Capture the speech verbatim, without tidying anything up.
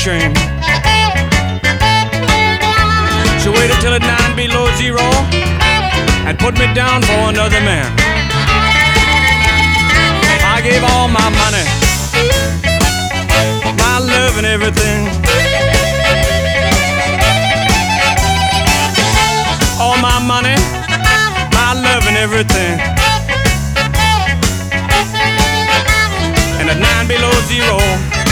train. She waited till at nine below zero and put me down for another man. I gave all my money, my love and everything. All my money, my love and everything. And at nine below zero